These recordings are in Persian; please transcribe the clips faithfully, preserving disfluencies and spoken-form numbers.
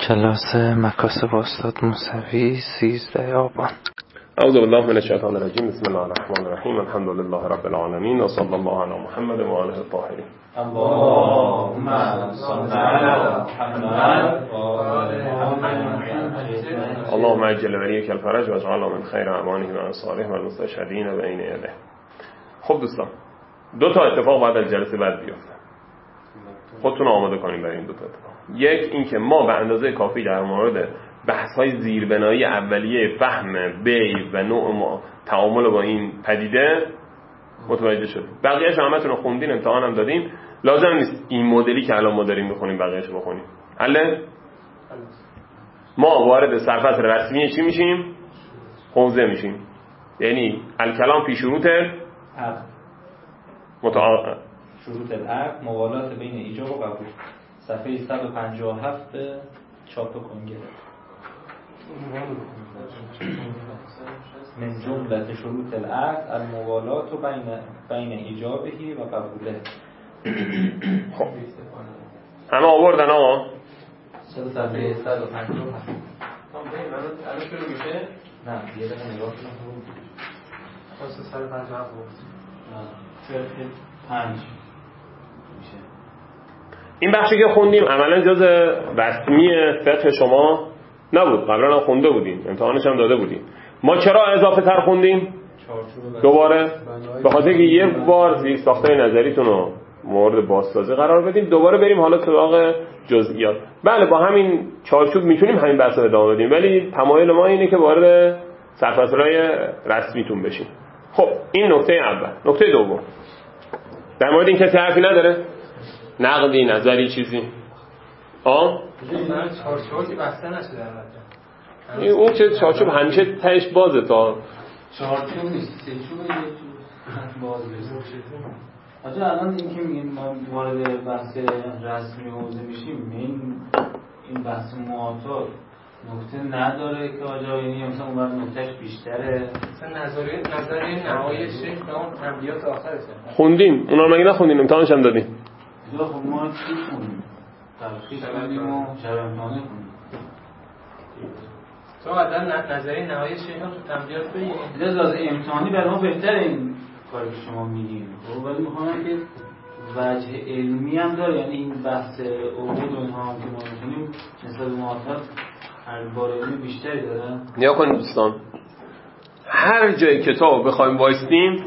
کلاس مکاسب استاد موسوی سیزده آبان. اعوذ بالله من الشیطان الرجیم. بسم الله الرحمن الرحیم. الحمد لله رب العالمین و صلی الله علی محمد و آله الطاهرین. اللهم صل علی محمد و آل محمد. اللهم عجل ولیک الفرج و اجعلنا من خیر اعوانه و انصاره و المستشهدین بین یدیه. خب دوستان، دو تا اتفاق بعد از جلسه بعد بیفته. خودتون آماده کنیم برای این دو تا اتفاق. یک، این که ما به اندازه کافی در مورد بحث‌های زیربنایی اولیه فهم بی و نوع ما تعامل با این پدیده متوجه شدیم. بقیه‌اش همتون رو خوندین، امتحان هم دادین. لازم نیست این مدلی که الان ما داریم بخونیم بقیه‌اش بخونیم. حله؟ ما وارد سرفصل رسمی چی میشیم؟ حوزه میشیم. یعنی الکلام فی شروط عقد. متعاقد. شروط العقد، موالات بین ایجاب و قبول. صفحه صد و پنجاه و هفت چاپ کنگره. من جمله شروط العقد الموالات بین بین ایجابه و قبوله. خب همه آوردن آقا؟ صفحه صد و پنجاه و هفت. الان شروع میشه؟ نه یه دقیقه نگاه کنم. واسه صد و پنجاه و هفت. نه پنج میشه. این بخشی که خوندیم عملا جز رسمی فقه شما نبود، قبلا هم خونده بودیم، امتحانش هم داده بودیم. ما چرا اضافه تر خوندیم؟ دوباره به خاطر که یه بار زیر ساختای نظریتون رو مورد بازسازی قرار بدیم، دوباره بریم حالا سراغ جزئیات. بله با همین چارچوب میتونیم همین بحث رو ادامه بدیم، ولی تمایل ما اینه که وارد سرفصل‌های رسمیتون بشیم. خب این نکته اول. نکته دوم، در مورد این کسی حرفی نداره؟ نقدی، نظری، چیزی؟ آه؟ من چارچوبی بسته نشده البته. این اون چه چارچوب همیشه تهش بازه تا چارچوب نیست، سه چوبه یه چوب باز بشه. آجا الان این که میگیم ما وارد بحث رسمی حوزه میشیم، این این بحث معاطات نکته نداره که آجا یعنی مثلا اون نکتهش بیشتره. مثلا نظریه نظریه نهایی شیخ به اون تنبیهات آخرشه. خوندیم اونا رو مگه نخوندین؟ امتحانش هم دادیم. آجا خب ما چی خوندیم؟ تلخیص خوندیم و شب امتحانه خوندیم. تو عدد نظریه نهایی شیخ هم تو تنبیهات بگیم. لذا امتحانی برای ما بهتره این کاری که شما میگین. خب ولی میخوام که وجه علمی هم داره، یعنی این بحث عقود و اینها هم که ما می‌خونیم نسبت به معاطات هر بار علمی بیشتری داره. نیا کنید دوستان، هر جای کتاب بخوایم وایستیم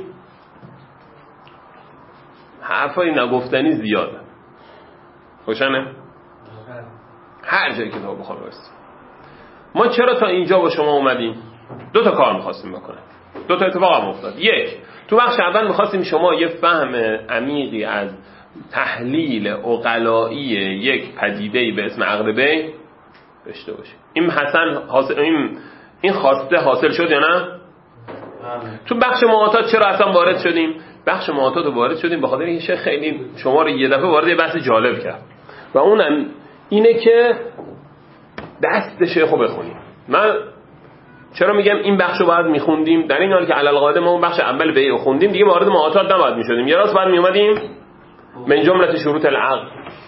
حرفای نگفتنی زیاده. خوشنه؟ هر جای کتاب بخوایم وایستیم. ما چرا تا اینجا با شما اومدیم؟ دو تا کار می‌خواستیم بکنیم. دو تا اتفاق هم افتاد. یک، تو بخش اول می‌خواستیم شما یه فهم عمیقی از تحلیل عقلایی یک پدیده‌ای به اسم عقد بی داشته باشیم. این حسن حاصل این این خواسته حاصل شد یا نه؟ تو بخش معاطات چرا اصلا وارد شدیم؟ بخش معاطات رو وارد شدیم به خاطر اینکه شیخ خیلی شما رو یه دفعه وارد یه بحث جالب کرد و اونم اینه که دست شیخ رو بخونیم. من چرا میگم این بخش رو باید میخوندیم؟ در این حال که علل قاعده ما اون بخش اول بیع رو خوندیم، دیگه وارد معاطات نباید میشدیم. یه راست بعد میومدیم من جمله شروط العقد.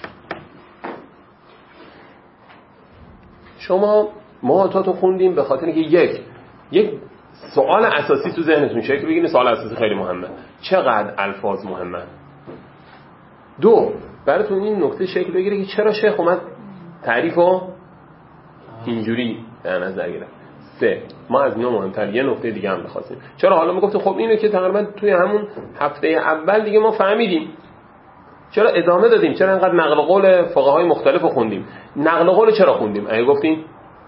شما معاطات رو خوندیم به خاطر اینکه یک یک سوال اساسی تو ذهنتون شکل بگیره. سوال اساسی خیلی مهمه، چقدر الفاظ مهمه. دو، براتون این نکته شکل بگیره که چرا شیخ اومد تعریفو اینجوری در نظر گرفت. سه، ما از اینا مهمتر یه نکته دیگه هم بخواستیم. چرا حالا میگفتیم خب اینو که تقریبا توی همون هفته اول دیگه ما فهمیدیم، چرا ادامه دادیم؟ چرا انقدر نقل قول فقهای مختلف رو خوندیم؟ نقل قول چرا خوندیم؟ اگه گفتیم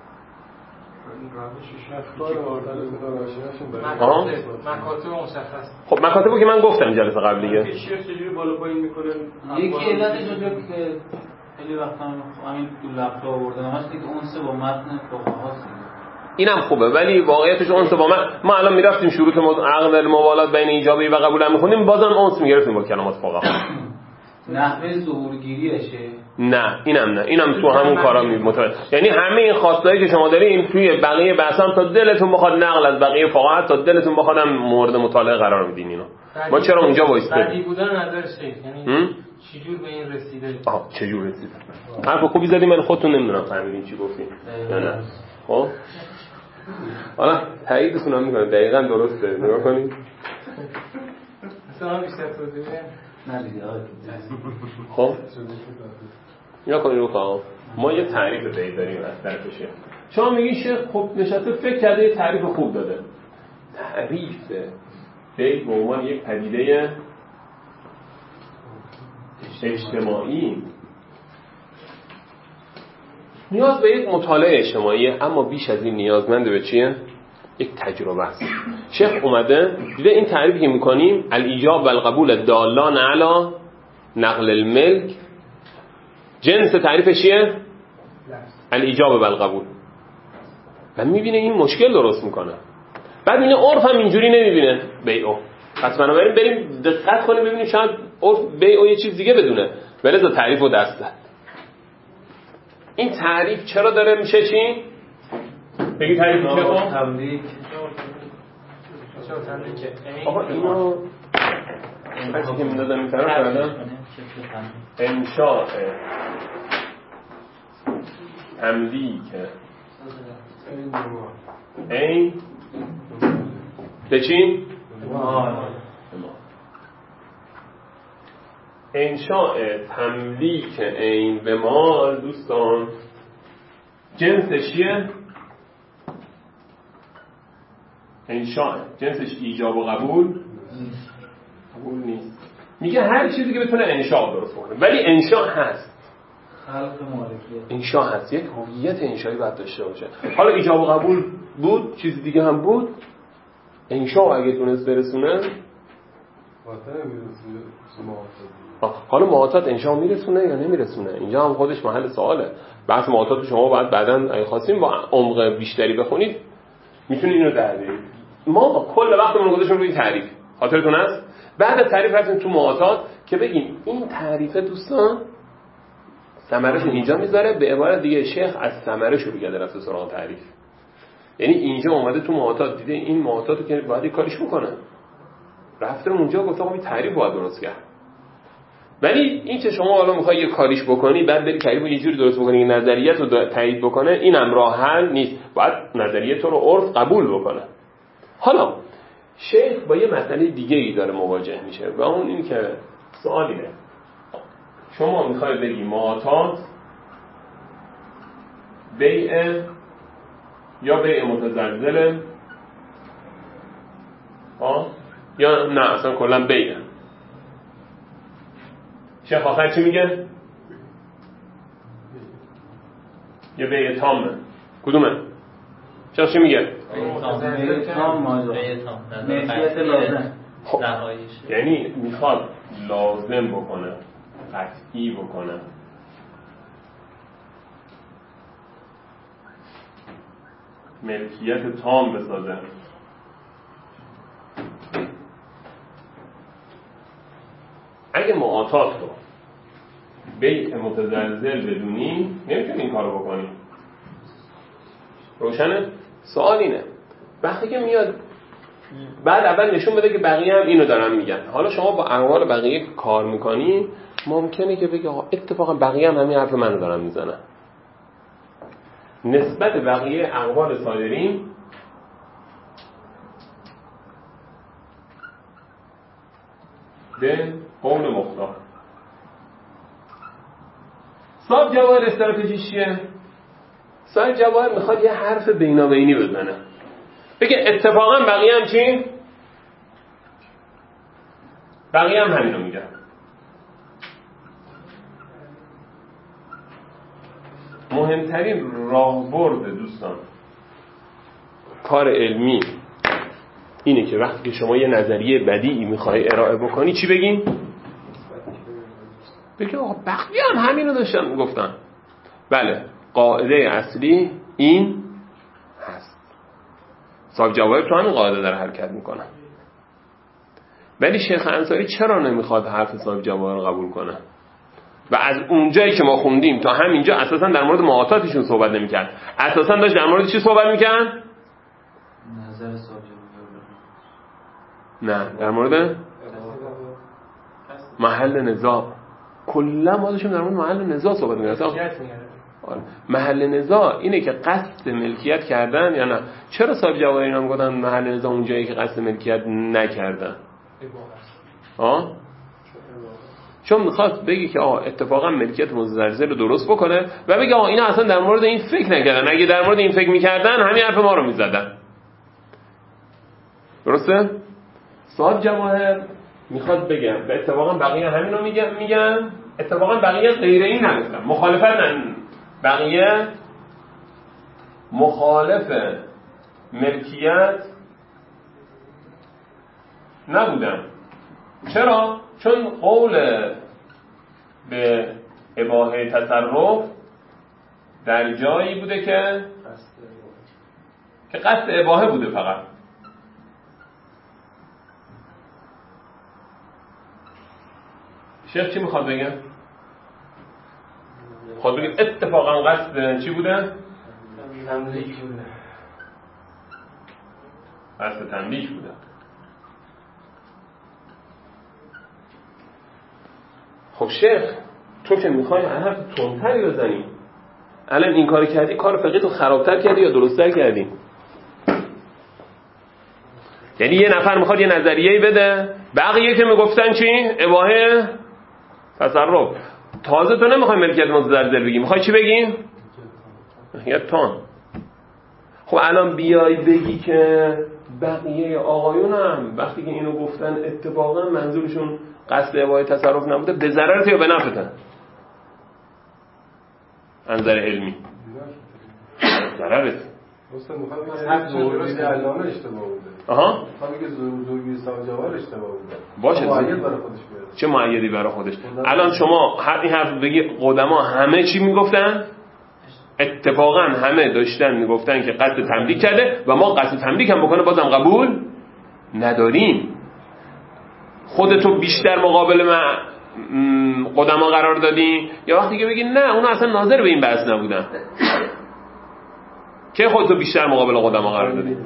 مکاتب مشخص. خب مکاتبو که من گفتم جلسه قبلیه. شیخ چجوری بالا پایین میکنه؟ یکی علتش اونجا که خیلی وقتا همین تو لفظ آوردن هست که اون سه با متن فقهاست. اینم خوبه، ولی واقعیتش اونس با من ما الان میرفتیم شروط عقد الموالات بین ایجابی و قبول هم میخونیم، بازم اونس میگرفتیم با کلمات فقها. نحوه ظهورگیریشه. نه اینم نه اینم تو همون کارا متوجه. یعنی همه این خواستایی که شما دارین توی بقیه بحثام تا دلتون بخواد نقل از بقیه فقها تا دلتون بخوادم مورد مطالعه قرار میدین. اینو ما چرا اونجا وایسادیم؟ بدی بودن نظر شیخ، یعنی چجور به این رسیده؟ آها چجور رسیده؟ حرف خوبی زدیم من خودتون نمیدونم فهمیدین چی گفتیم یا نه. خب حالا تاییدتون هم میکنم دقیقاً درسته. نگاه کنید مثلا بیشتر توضیح بدم نه دیگه. خب یا کنید رفقا ما یه تعریف بیت داریم از طرف شیخ. شما میگین شیخ خب نشسته فکر کرده یه تعریف خوب داده. تعریف بیت به عنوان یک پدیده اجتماعی نیاز به یک مطالعه اجتماعیه، اما بیش از این نیازمنده به چیه؟ یک تجربه است. شیخ اومده دیده این تعریفی که میکنیم الایجاب و القبول دالان علی نقل الملک، جنس تعریفش چیه؟ الایجاب و القبول. و میبینه این مشکل درست میکنه. بعد اینه عرف هم اینجوری نمیبینه بیعو. پس بنابراین بریم دقت کنیم ببینیم شاید عرف بیعو یه چیز دیگه بدونه. ولذا تعریف رو دست داد. این تعریف چرا داره میشه چی؟ بگی تعریف چیه خب؟ تملیک. آقا اینو کسی که میدادم این طرف کردم انشاء تملیک این به چی؟ انشاء تملیک این به مال دوستان جنسش چیه؟ انشاء جنسش ایجاب و قبول قبول نیست. میگه هر چیزی که بتونه انشاء درست کنه ولی انشاء هست. خلق مالکیت انشاء هست، یک هویت انشایی باید داشته باشه. حالا ایجاب و قبول بود چیز دیگه هم بود، انشاء اگه تونست برسونه حالا معاطات انشاء میرسونه یا نمیرسونه اینجا هم خودش محل سواله. بحث معاطات شما باید بعداً اگه خواستیم با عمق بیشتری بخونید میتونید اینو در بیارید. ما کل وقتمون رو گذاشتیم روی تعریف، خاطرتون هست؟ بعد از تعریف رفتیم تو معاطات که بگیم این تعریف دوستان ثمره‌ش اینجا میذاره. به عبارت دیگه شیخ از ثمره شروع کرده رفته سراغ تعریف. یعنی اینجا اومده تو معاطات دیده این معاطاتو که باید کاریش بکنه، رفته اونجا گفته آقا این تعریف باید درست کرد. ولی این که شما حالا میخوای یه کاریش بکنی بعد بری تعریف رو یه جوری درست بکنی که نظریت رو تایید بکنه، اینم راه حل نیست. باید نظریه تو رو عرف قبول بکنه. حالا شیخ با یه مسئله دیگه ای داره مواجه میشه و اون این که سوال اینه شما میخوای بگی معاطات بیع یا بیع متزلزل ها یا نه اصلا کلا بیع. شیخ آخر چی میگه؟ یه بیع تامه. کدومه؟ شیخ چی میگه؟ بیع تام ماجرا ملکیت لازم. خب یعنی میخواد لازم بکنه، قطعی بکنه. ملکیت تام بسازه. اگه معاطات رو بیع متزلزل بدونی نمیتونی این کارو بکنی. روشنه؟ سوال اینه وقتی که میاد بعد اول نشون بده که بقیه هم اینو دارن میگن. حالا شما با اقوال بقیه کار میکنی ممکنه که بگی آقا اتفاقا بقیه هم همین حرف منو دارن میزنن. نسبت بقیه اقوال صادرین به قول مختار. صاحب جواهر استراتژیش چیه؟ صاحب جواهر میخواد یه حرف بینابینی بزنه بگه اتفاقا بقیه هم چی؟ بقیه هم همینو میگن. مهمترین راهبرد دوستان کار علمی اینه که وقتی که شما یه نظریه بدیعی میخوای ارائه بکنی چی بگین؟ بگی آقا بقیه هم همینو داشتن گفتن. بله قاعده اصلی این هست. صاحب جواهر تو همین قاعده داره حرکت میکنه. ولی شیخ انصاری چرا نمیخواد حرف صاحب جواهر قبول کنه؟ و از اونجایی که ما خوندیم تا همینجا اساسا در مورد معاطاتشون صحبت نمیکرد. اساسا داشت در مورد چی صحبت میکرد؟ نظر صاحب نه در مورد محل نزاع. کلا ما داشتیم در مورد محل نزاع صحبت می‌کردیم. آره. محل نزاع اینه که قصد ملکیت کردن یا نه. چرا صاحب جواهر اینا میگفتن محل نزاع اونجایی که قصد ملکیت نکردن؟ آه؟ چون میخواد بگی که آه اتفاقا ملکیت متزلزل رو درست بکنه و بگه آه اینا اصلا در مورد این فکر نکردن، اگه در مورد این فکر میکردن همین حرف ما رو میزدن. درسته؟ صاحب جواهر میخواد بگم و اتفاقا بقیه همین رو میگن میگن اتفاقا بقیه غیر این نگفتن، مخالفت نن. بقیه مخالف ملکیت نبودن. چرا؟ چون قول به اباحه تصرف در جایی بوده که که قصد اباحه بوده فقط. شیخ چی میخواد بگه؟ خود بگید اتفاقا قصد چی بوده؟ تملیک بوده. قصد تملیک بوده. خب شیخ تو که میخوای حرف تندتری بزنی، الان این کار کردی کار فقیه تو خرابتر کردی یا درستتر کردی؟ یعنی یه نفر میخواد یه نظریه‌ای بده، بقیه که میگفتن چی؟ اباحه تصرف. تازه تو نمیخوای ملکیت متزلزل بگی، میخوای چی بگی؟ یا تان. خب الان بیای بگی که بقیه آقایون هم وقتی که اینو گفتن اتفاقا منظورشون قصد اباحه تصرف نبوده، به ضررت یا به نفعته؟ انظر علمی ضررت. اصلا میخواد بگه زوجی علامه اشتباه بوده. آها میخواد بگه زوجی صاحب جواهر اشتباه بوده. باشه معید برای خودش بیاره. چه معیدی برای خودش؟ الان شما هر این حرف بگی قدما همه چی میگفتن؟ اتفاقا همه داشتن میگفتن که قصد تملیک کرده و ما قصد تملیک هم بکنه بازم قبول نداریم. خودتو بیشتر مقابل من قدما قرار دادی یا وقتی که بگی نه اونا اصلا ناظر به این بحث نبودن؟ که خودتو بیشتر مقابل قدما قرار دادی؟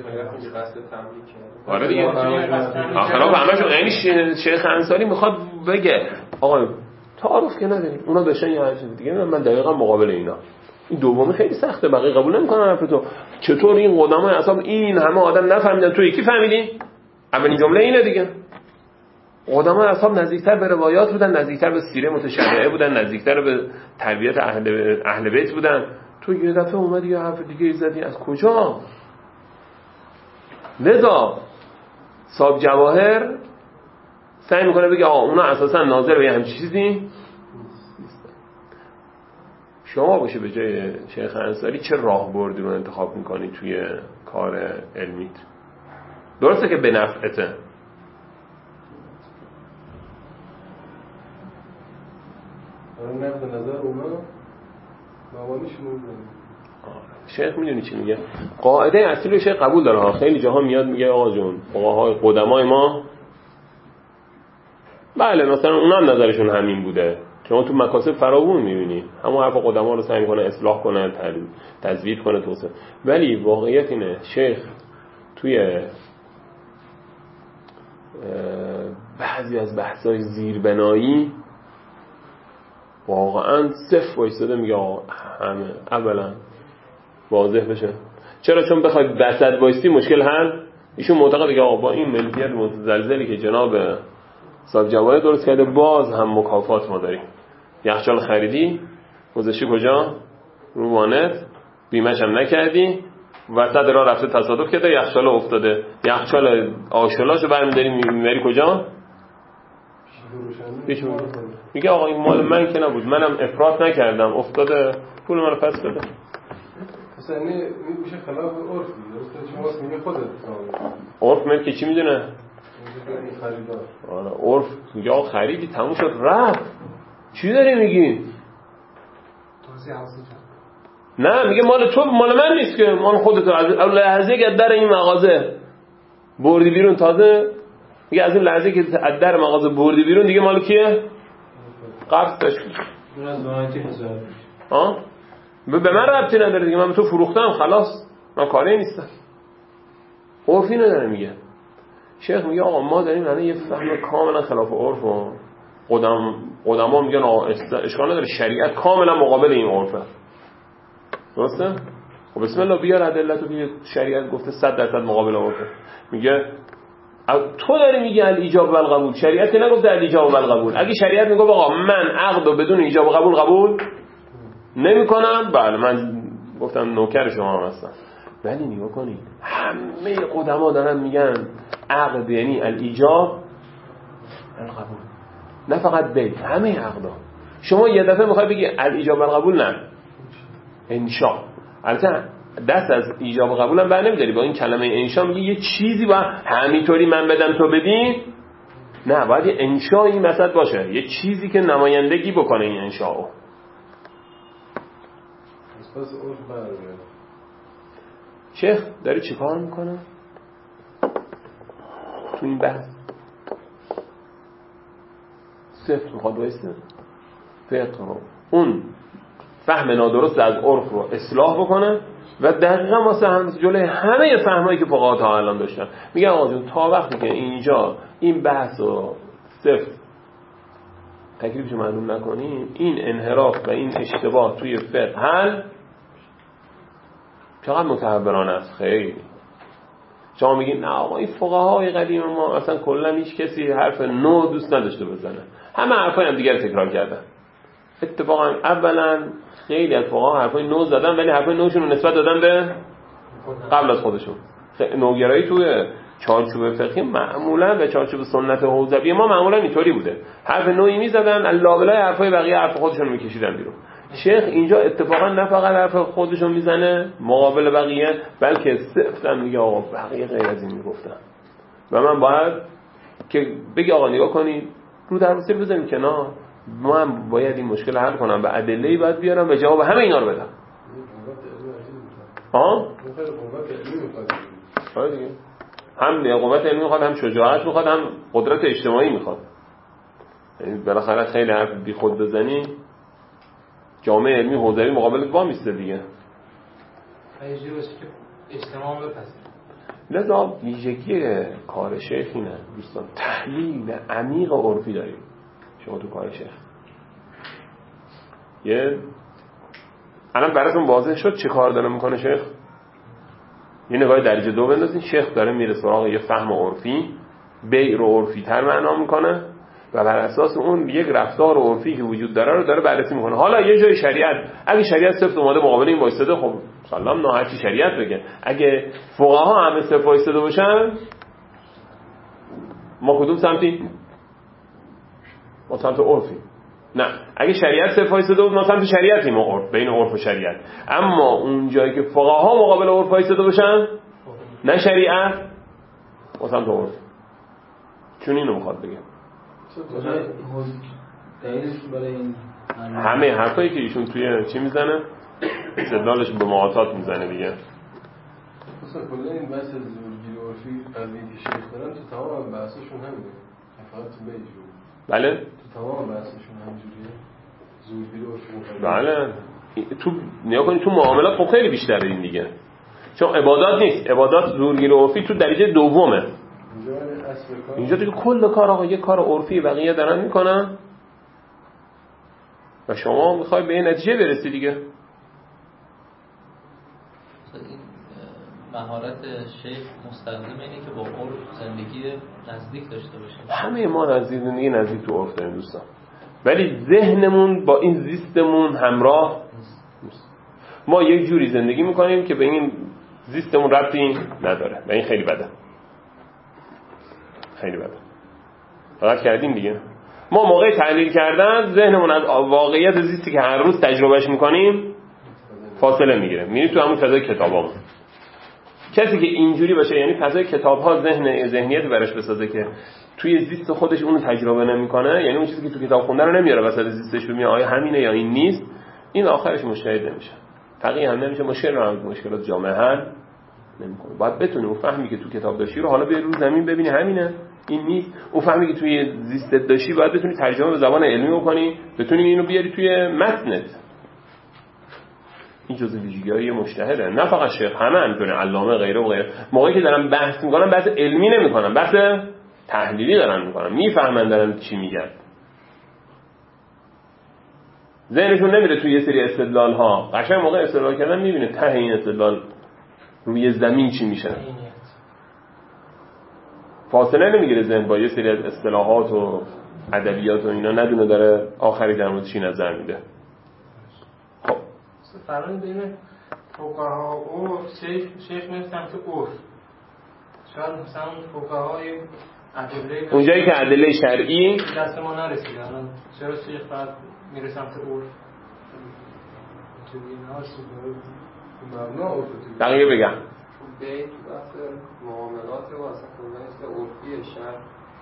آره دیگه. آخرا همشون یعنی شیخ انصاری میخواد بگه آقا تعارف که نداریم، اونا داشتن یه حرف دیگه، من دقیقاً مقابل اینا. این دومی خیلی سخته، بقیه قبول نمیکنن حرف تو. چطور این قدمای اصلا این همه آدم نفهمیدن، تو یکی فهمیدی؟ اولین جمله اینه دیگه. قدمای اصحاب نزدیکتر به روایات بودن، نزدیکتر به سیره متشریعه بودن، نزدیکتر به تربیت اهل اهل بیت بودن. تو یه دفعه اومدی یه حرف دیگه زدی، از کجا؟ لذا صاحب جواهر سعی میکنه بگه آقا اونا اساسا ناظر به همین چیزی. شما باشه به جای شیخ انصاری چه راهبردی رو انتخاب میکنی توی کار علمیت؟ درسته که به نفعته، نقد نظر اونا مبانیشون رو شیخ میدونی چی میگه؟ قاعده اصلی رو شیخ قبول داره ها. خیلی جاها میاد میگه آقا جون فقهای قدمای ما بله مثلا اونا هم نظرشون همین بوده. شما تو مکاسب فراوون میبینی همون حرف قدما رو سعی کنه اصلاح کنه، تضعیف کنه، توسعه. ولی واقعیت اینه شیخ توی بعضی از بحث‌های زیربنایی واقعا صفر وایساده میگه آقا همه اولا واضح بشه. چرا؟ چون بخوای وسط وایسی مشکل حل. ایشون معتقده که آقا با این ملکیت متزلزلی که جناب صاحب جواهر درست کرده باز هم مکافات ما داریم. یخچال خریدی گذاشتی کجا؟ رو وانت، بیمش هم نکردی، وسط راه رفته تصادف کرده یخچال افتاده، یخچال آشولاشو برمی‌داری میبری کجا؟ میگه آقا این مال من که نبود، منم افراط نکردم، افتاده، پول منو پس بده. اصلا این میشه خلاف عرف. درسته شما میگه خودت عرف ملک چی میدونه؟ خریدار. آره عرف میگه آقا خریدی تموم شد رفت. چی داری میگی؟ نه میگه مال تو مال من نیست که، مال خودت. از لحظه که در این مغازه بردی بیرون، تازه میگه از این لحظه که از در مغازه بردی بیرون دیگه مال کیه؟ قبض داشت. اون از وانتی حساب ها؟ به من ربطی نداره دیگه، من به تو فروختم خلاص، من کاری نیستم. عرفی نداره. میگه شیخ میگه آقا ما داریم الان یه فهم کاملا خلاف عرف و قدم قدما میگن اشکال نداره، شریعت کاملا مقابل این عرفه. درسته؟ خب بسم الله بیار ادلتو که شریعت گفته صد درصد مقابل عرفه. میگه تو داری میگی الایجاب و القبول، شریعت نگفته الایجاب و القبول. اگه شریعت میگه آقا من عقدو بدون ایجاب و قبول قبول نمیکنم، بله من گفتم نوکر شما هم هستم. ولی نگاه کنید همه قدما دارن میگن عقد یعنی الایجاب القبول، نه فقط بیع، همه عقدا. شما یه دفعه میخوای بگی الایجاب القبول، نه انشاء. البته دست از ایجاب و قبول هم بر نمیداری، با این کلمه انشاء میگی یه چیزی با همینطوری من بدم تو بدین، نه باید یه انشاء این وسط باشه، یه چیزی که نمایندگی بکنه این انشاءو. شیخ داری چی کار میکنه تو این بحث؟ صفر میخواد بایسته فقه رو، اون فهم نادرست از عرف رو اصلاح بکنه و دقیقا واسه هم جلوی همه فهمایی که فقها تا الان داشتن میگن آقا جون تا وقتی که اینجا این بحث رو صفر تکلیفش معلوم نکنیم، این انحراف و این اشتباه توی فقه حل چقدر متحبرانه است. خیلی شما میگین نه آقا این فقهای قدیم ما اصلا کلا هیچ کسی حرف نو دوست نداشته بزنه، همه حرفای هم دیگر تکرار کردن. اتفاقا اولا خیلی از فقها حرفای نو زدن، ولی حرفای نوشون رو نسبت دادن به قبل از خودشون. نوگرایی توی چارچوب فقهی معمولا و چارچوب سنت حوزوی ما معمولا اینطوری بوده، حرف نوئی میزدن لابلای حرفای بقیه حرف خودشون میکشیدن بیرون. شیخ اینجا اتفاقا نه فقط حرف خودشون میزنه مقابل بقیه، بلکه صفتن میگه آقا بقیه غیر از این میگفتن و من باید که بگی آقا نگاه کنید رو دروسی بزنیم کنار، من باید این مشکل حل کنم و ادله‌ای باید بیارم و جواب همه اینا رو بدم. ها؟ هم قوت علمی میخواد، هم شجاعت میخواد، هم قدرت اجتماعی میخواد. یعنی بالاخره خیلی حرف بی خود بزنی جامعه علمی حوزوی مقابلت وا میسته دیگه. فیجی باشه که اجتماع بپذیره. لذا ویژگی کار شیخ اینه دوستان، تحلیل عمیق عرفی داریم شما تو کار شیخ. یه الان براتون واضح شد چه کار داره میکنه شیخ؟ یه نگاه درجه دو بندازین. شیخ داره میره سراغ یه فهم عرفی، بیع رو عرفی تر معنا میکنه و بر اساس اون یک رفتار عرفی که وجود داره رو داره بررسی میکنه. حالا یه جای شریعت اگه شریعت صفت اومده مقابل این وایساده، خب سلام نه هرچی شریعت بگه. اگه فقها همه صفت وایساده باشن ما کدوم سمتی؟ ما سمت عرفی. نه اگه شریعت صفت وایساده بود ما سمت شریعتیم، عرف بین عرف و شریعت. اما اون جایی که فقها مقابل عرف وایساده باشن نه شریعت، ما سمت عرف. چون اینو میخواد بگه همه حرفایی که ایشون توی چی میزنه استدلالش به معاطات میزنه دیگه. مثلا کلا این بحث زورگیری عرفی قضیه که شیخ دارن تو تمام بحثشون همینه، فقط تو بیجون. بله تو تمام بحثشون همینجوریه، زورگیری عرفی. بله تو نیا کنی تو معاملات خب خیلی بیشتره این دیگه، چون عبادات نیست، عبادات زورگیری عرفی تو درجه دومه. اینجا دیگه کل کار آقا یه کار عرفی بقیه دارن میکنن و شما میخوای به این نتیجه برسی دیگه. این مهارت شیخ مستلزم اینه که با عرف زندگی نزدیک داشته باشیم. همه ما نزدیک زندگی نزدیک تو عرف داریم دوستان، ولی ذهنمون با این زیستمون همراه نیست. ما یک جوری زندگی میکنیم که به این زیستمون ربطی نداره و این خیلی بده، خیلی بده. فقط کردیم دیگه. ما موقع تحلیل کردن ذهنمون از واقعیت زیستی که هر روز تجربهش میکنیم فاصله میگیره، میریم تو همون فضای کتابامون. کسی که اینجوری باشه یعنی فضای کتاب‌ها ذهن ذهنیت براش بسازه که توی زیست خودش اونو تجربه نمیکنه، یعنی اون چیزی که تو کتاب خونده رو نمیاره وسط زیستش ببینه آیا همینه یا این نیست، این آخرش مجتهد نمیشه، فقیه هم نمیشه، مشکل رو هم مشکلات جامعه حل نمیکنه. باید بتونی اون فهمی که تو کتاب داشتی رو حالا بیاری رو زمین ببینی همینه این نیست، اون فهمی که توی زیستت داشتی باید بتونی ترجمه به زبان علمی بکنی، بتونی اینو بیاری توی متنت. این جزء ویژگی‌های مجتهده، نه فقط شیخ، همه همینطوره، علامه غیره و غیره. موقعی که دارن بحث میکنن بحث علمی نمیکنن، بحث تحلیلی دارن میکنن، میفهمن دارن چی میگن. ذهنشون نمیره توی یه سری استدلال ها. قشنگ موقع استدلال کردن میبینه ته این استدلال روی زمین چی میشه. فاصله نمیگیره ذهن با یه سری از اصطلاحات و ادبیات و اینا، ندونه داره آخری در مورد چی نظر میده. خب فرقی بین فقها و شیخ شیخ میره سمت عرف. شاید مثلا فقهای ادله اونجایی که ادله شرعی دست ما نرسیده، الان چرا شیخ بعد میره سمت عرف؟ تو اینا مبنا عرف دقیقه بگم بیت بحث معاملات و اصلا کلا است عرفی شرع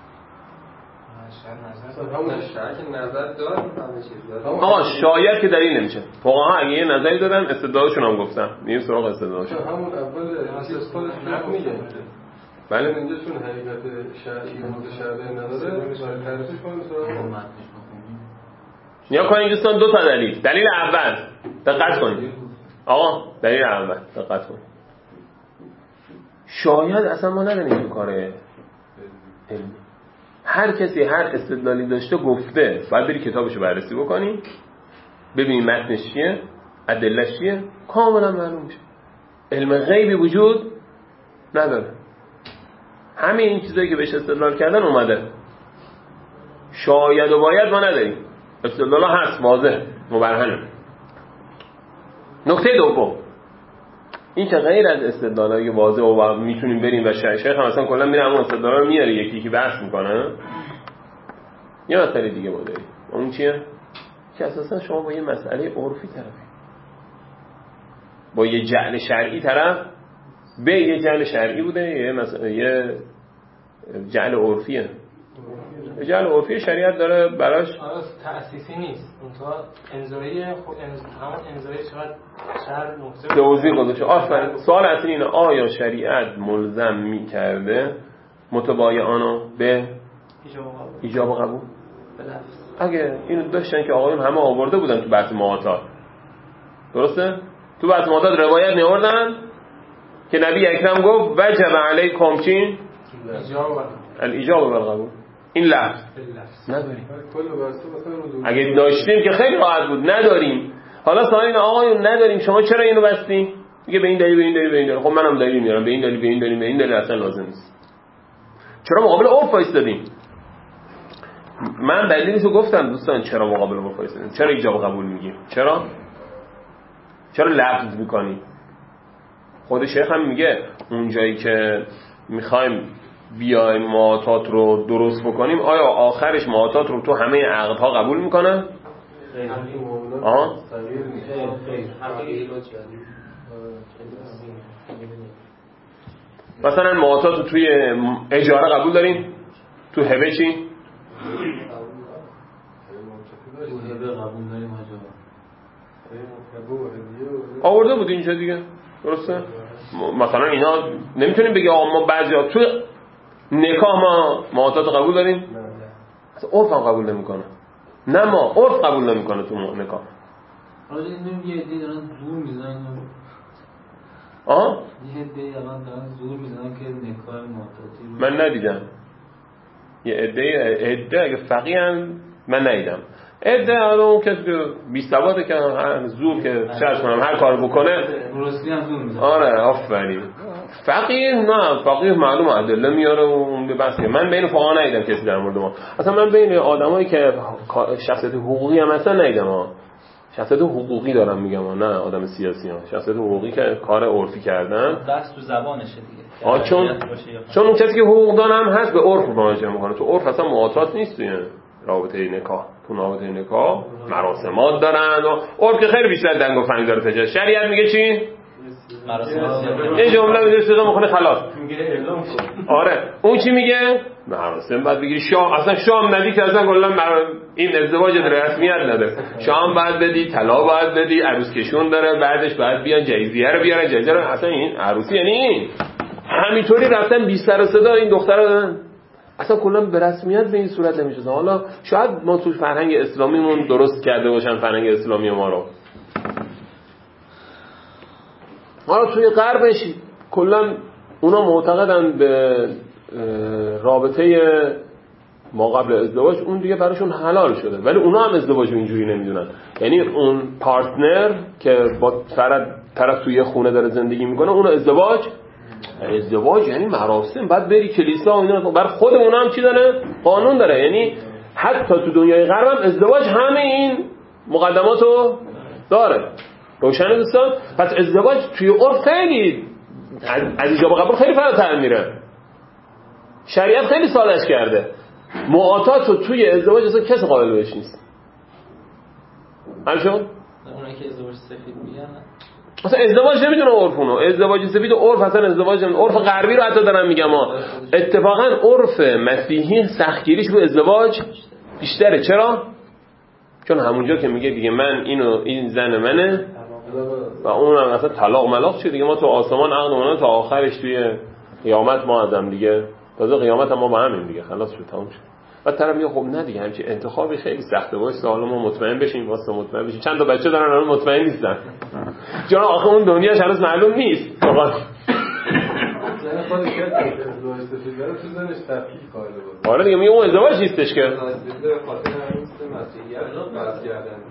همون شرع که نظر داره همه چیز داره. آقا شاید که دلیل نمیشه. فقها اگه یه نظری دادن استدلالشون هم گفتم، میریم سراغ استدلالشون. همون اول چیز خودش میگه. بله اینجا چون حقیقت شرعی متشابه نداره برای تعریفش کنیم سراغ نیا کنید دوستان دو تا دلیل. دلیل اول دقت کنید آقا، دلیل اول دقت کنید. شاید اصلا ما نداریم تو کار علمی. هر کسی هر استدلالی داشته گفته، باید بری کتابشو بررسی بکنی، ببینی متنش چیه، ادله‌اش چیه، کاملا معلوم میشه. علم غیبی وجود نداره. همه این چیزایی که بهش استدلال کردن اومده. شاید و باید ما نداریم. استدلال هست، واضح، مبرهنه. نکته دوم، این که غیر از استدلالای واضح و میتونیم بریم و شیخ هم مثلا کلا میره همون استدلالا رو میاره یکی یکی بحث میکنه. یه مسئله دیگه ما داریم. اون چیه؟ که اساسا شما با یه مسئله عرفی طرفی، با یه جعل شرعی طرف، به یه جعل شرعی بوده، یه مسئله یه جعل عرفیه. جعل عرفی شریعت داره براش تأسیسی نیست. اونطور انزایی خود همون انزایی چقدر شهر نقطه توضیح گذاشته. آفرین. سوال اصلی اینه آیا شریعت ملزم می‌کرده متبایعانو به ایجاب و قبول؟ اگه اینو داشتن که آقایون همه آورده بودن تو بحث معاطات، درسته؟ تو بحث معاطات روایت نیاوردن که نبی اکرم گفت وجب علیکم چین الایجاب و القبول. این لفظ نداریم. اگه داشتیم که خیلی راحت بود. نداریم. حالا سوال اینه آقایون نداریم، شما چرا اینو بستین؟ میگه به این دلیل به این دلیل به این دلیل. خب منم دلیل میارم، به این دلیل به این دلیل به این دلیل اصلا لازم نیست. چرا مقابل عرف وایسادین؟ من دلیلشو گفتم دوستان، چرا مقابل عرف وایسادین؟ چرا ایجاب و قبول میگیم؟ چرا؟ چرا لفظ میکنی؟ خود شیخ هم میگه اون جایی که میخوایم بیایم معاطات رو درست بکنیم، آیا آخرش معاطات رو تو همه عقدها قبول میکنن؟ آها مثلا معاطات رو توی اجاره قبول داریم؟ تو هبه چی؟ آورده بود اینجا دیگه، درسته؟ مثلا اینا نمیتونیم بگیم آقا ما بعضیا تو نکاح ما معاطات قبول داریم؟ اصلا عرف هم قبول نمیکنه. نه ما عرف قبول نمیکنه تو نکاح. حالا این یه عده دارن زور میزنن. آه؟ یه عده الان دارن زور میزنن که نکاح معاطاتی رو من ندیدم. یه عده عده اگه فقیهن من ندیدم. عده حالا اون کسی که بی سواده که هر زور که چرس کنم هر کار بکنه درستی هم زور میزنه. آره آفرین. فقیه نه، فقیه معلوم ادله میاره و اون بس. من بین فقها ندیدم کسی در مورد ما. اصلا من بین آدمایی که شخصیت حقوقی هم اصلا ندیدم ها. شخصیت حقوقی دارم میگم، نه آدم سیاسی ها. شخصیت حقوقی که کار عرفی کردن بس تو زبانشه دیگه. آ چون چون اون کسی که حقوقدان هم هست به عرف مراجعه میکنه. تو عرف اصلا معاطات نیست توی رابطه نکاح. تو رابطه نکاح مراسمات دارن و عرف که خیلی بیشتر دنگ و فنگ داره تجاوز. شریعت میگه چی؟ مراسمات. یه جمله میذاره صدا میخونه خلاص. آره اون چی میگه؟ مراسم بعد بگی شام، اصلا شام ندی که اصلا کلا این ازدواج رسمیت نداره. شام بعد بدی، طلا بعد بدی، عروس کشون داره، بعدش بعد بیان جایزیه رو بیارن. جایزه رو اصلا این عروسی یعنی این همینطوری رفتن بی سر و صدا این دخترا دادن. اصلا کلا به رسمیت به این صورت نمیشه. حالا شاید ما تو فرهنگ اسلامیمون درست کرده باشن فرهنگ اسلامی ما رو. حالا توی غربش کلا اونا معتقدن به رابطه ما قبل ازدواج اون دیگه براشون حلال شده، ولی اونا هم ازدواج اینجوری نمیدونن. یعنی اون پارتنر که با طرف توی خونه داره زندگی میکنه اون ازدواج ازدواج یعنی مراسم، بعد بری کلیسا و اینا. بر خود اونا هم چی داره؟ قانون داره. یعنی حتی تو دنیای غرب هم ازدواج همه این مقدماتو داره. روشن دوستان؟ پس ازدواج توی عرف خیلی از ایجاب قبول خیلی فراتر میره. شریعت خیلی سالش کرده. معاطات رو توی ازدواج اصلا کسی قابل بهش نیست. حل شد؟ اونایی که ازدواج سفید میگن اصلا ازدواج نمیدونه عرف اونو. ازدواج سفید و عرف اصلا ازدواج نمیدونه. عرف غربی رو حتی دارم میگم ها. اتفاقا عرف مسیحی سختگیریش رو ازدواج بیشتره. چرا؟ چون همونجا که میگه دیگه من اینو این زن منه و اونم اصلا طلاق ملاق چه دیگه، ما تو آسمان عقدمون تا آخرش توی قیامت ما ازم دیگه، تازه قیامت هم ما با همین دیگه خلاص شد تموم شد. بعد طرف میگه خب نه دیگه همچین انتخابی خیلی سخته، باشه حالا ما مطمئن بشیم، واسه مطمئن بشیم. چند تا بچه دارن الان مطمئن نیستن چون آخه اون دنیاش هنوز معلوم نیست. واقعا زن خودش که ازدواج سفید داره تو زنش تفکیک قائل بود. آره دیگه میگه اون ازدواج نیستش که به خاطر همین مسیحیت بس کردن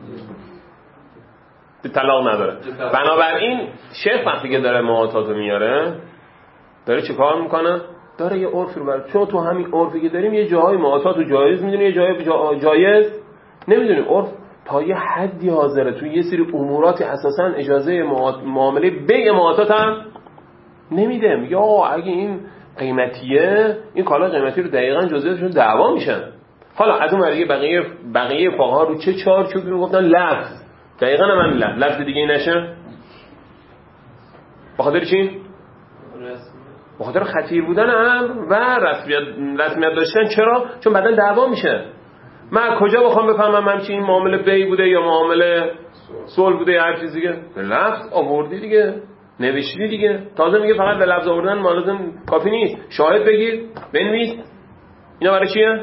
طلاق نداره. بنابراین شیخ وقتی که داره معاطاتو میاره داره چه کار میکنه؟ داره یه عرفی رو بر، چون تو همین عرفی که داریم یه جاهای معاطاتو جایز میدونی یه جای جا... جایز نمیدونی. عرف تا یه حدی حاضره تو یه سری اموراتی اساسا اجازه معامله بیع معاطات هم نمیده. میگه آقا اگه این قیمتیه این کالا قیمتی رو دقیقاً جزئیاتشون دعوا میشن. حالا از اون دیگه بقیه بقیه فقها رو چه چارچوبی میگفتن لفظ دقیقاً من لفظ لفظ دیگه نشه. بخاطر چی؟ به خاطر خطیر بودن امر و رسمیت رسمیت داشتن. چرا؟ چون بعدن دعوا میشه. من کجا بخوام بفهمم همچین این معامله بی بوده یا معامله صلح بوده یا هر چیز دیگه؟ به لفظ آوردی دیگه، نوشتی دیگه. تازه میگه فقط به لفظ آوردن لازم کافی نیست، شاهد بگیر بنویس. اینا برای چیه؟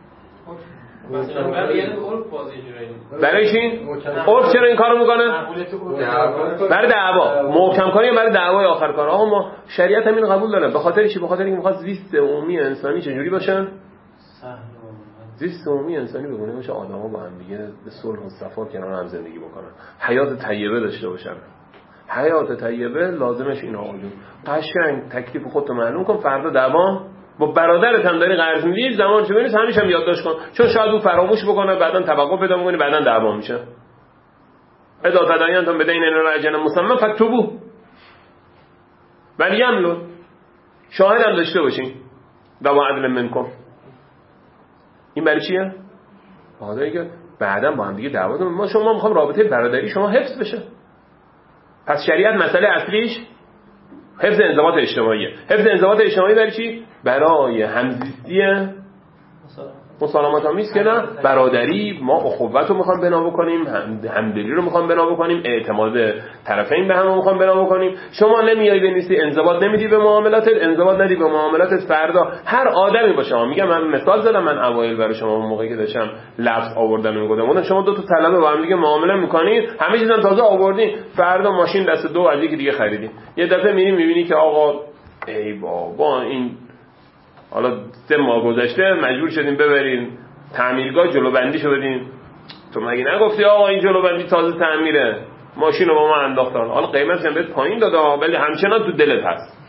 برای چی؟ عرف چرا این کارو میکنه؟ برای دعوا. محکم کاری برای دعوای آخر کار. آقا ما شریعت همین قبول داره. به خاطر چی؟ به خاطر اینکه میخواد زیست عمومی انسانی چجوری باشه؟ زیست عمومی انسانی بگونه باشه، آدما با هم دیگه به صلح و صفا کنار هم زندگی بکنن، حیات طیبه داشته باشن. حیات طیبه لازمش اینه. آقا جون قشنگ تکلیف خودت معلوم کن، فردا دعوا با برادرت هم داری قرض میدی، زمان چه برسه همیشه هم یادداشت کن، چون شاید او فراموش بکنه بعداً توقع پیدا می‌کنی بعداً دعوا میشه. اذا تداینتم بدین الی اجل مسمى فاکتبوه ولی یملو، شاهد هم داشته باشین ذو عدل منکم. این برای چیه؟ بعدا که بعداً با هم دیگه دعوا کنیم. ما شما می‌خوام رابطه برادری شما حفظ بشه. پس شریعت مسئله اصلیش حفظ انضباط اجتماعیه. حفظ انضباط اجتماعی برای چی؟ برای همزیستی مسالمت آمیز که نه برادری. ما اخوت رو میخوام بنا بکنیم، همدلی رو میخوام بنا بکنیم، اعتماد طرفین به هم رو میخوام بنا بکنیم. شما نمیای بنویسی انضباط نمیدی به معاملاتت، انضباط ندی به معاملاتت، فردا هر آدمی باشه. میگم من مثال زدم، من اوایل برای شما اون موقعی که داشتم لفظ آوردن میگفتم شما دو تا طلبه با هم دیگه معامله میکنین، همه چیزام تازه آوردین، فردا ماشین دست دو از یکی دیگه خریدین، یه دفعه میری میبینی که آقا ای بابا این حالا سه ماه گذشته مجبور شدیم ببریم تعمیرگاه جلو بندیشو بدیم. تو مگه نگفتی آقا این جلو بندی تازه تعمیره، ماشین رو با ما انداختن، حالا قیمتش هم بهت پایین داده ولی همچنان تو دلت هست.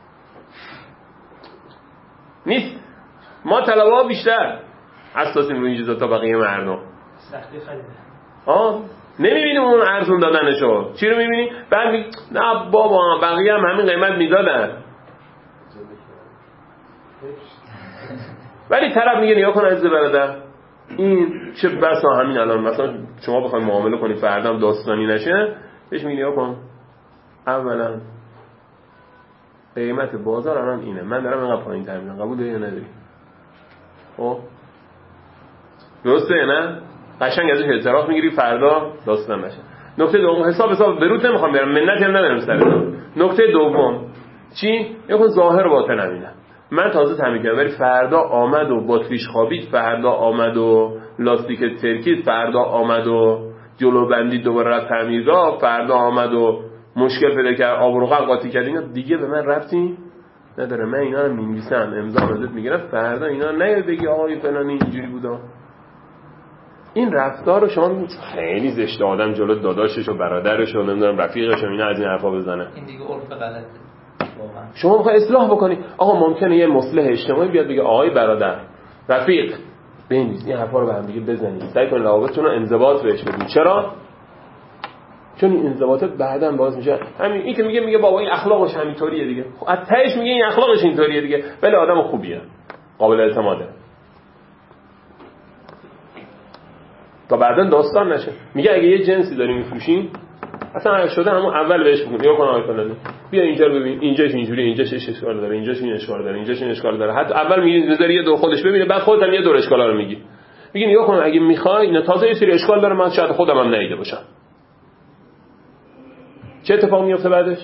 نیست. ما طلبه‌ها بیشتر اساسیم روی این چیزا تا بقیه مردم. سختی خریده. آه نمیبینیم اون ارزون دادنشو. چی رو میبینی؟ بعد میگی نه بابا بقیه هم همین قیمت میدادن. ولی طرف میگه نیا کن عزیز برادر این چه بسا همین الان مثلا شما بخواید معامله کنی فردا هم داستانی نشه، بهش میگی نیا کن اولا قیمت بازار الان اینه، من دارم اینقدر پایین تر میدم، قبول داری یا نداری؟ خب درسته نه؟ قشنگ ازش اعتراف میگیری فردا داستان نشه. نکته دوم حساب حساب بروت نمیخوام برم، منتی هم ندارم سر. نکته دوم چی؟ یکون ظاهر باطن همینه. من تازه تعمیر کردم ولی فردا آمد و باتریش خوابید، فردا آمد و لاستیک ترکید، فردا آمد و جلو بندی دوباره رفت تعمیرگاه، فردا آمد و مشکل پیدا کرد آبروغن قاطی کرد، اینا دیگه به من ربطی نداره. من اینا رو می‌نویسم، امضا ازت میگیرم، فردا اینا نه بگی آقای فلانی اینجوری بودا. این رفتار رو شما میگید خیلی زشته آدم جلو داداشش و برادرش و نمیدونم رفیقش و اینا از این حرفا بزنه. این دیگه عرف غلطه واقعا. شما میخوای اصلاح بکنی، آقا ممکنه یه مصلح اجتماعی بیاد بگه آقای برادر، رفیق، بنویس این حرفا رو به هم دیگه بزنید، سعی کنید روابطتون رو انضباط بهش بدید. چرا؟ چون این انضباطات بعداً باز میشه. همین این که میگه میگه بابا این اخلاقش همینطوریه دیگه، خب از تهش میگه این اخلاقش اینطوریه دیگه، ولی آدم خوبیه، قابل اعتماده، تا بعداً داستان نشه. میگه اگه یه جنسی داری میفروشین اصلا شده همون اول بهش بگو یا کن آقای فلانی بیا اینجا ببین اینجاش اینجوری، اینجاش چه اشکال داره، اینجاش این اشکال داره، اینجاش این اشکال داره. حتی اول میگی بذاری یه دور خودش ببینه، بعد خودت هم یه دور اشکالا رو میگی. میگی نگاه کن اگه میخوای اینا تازه یه سری اشکال داره، من شاید خودم هم ندیده باشم. چه اتفاقی میفته بعدش؟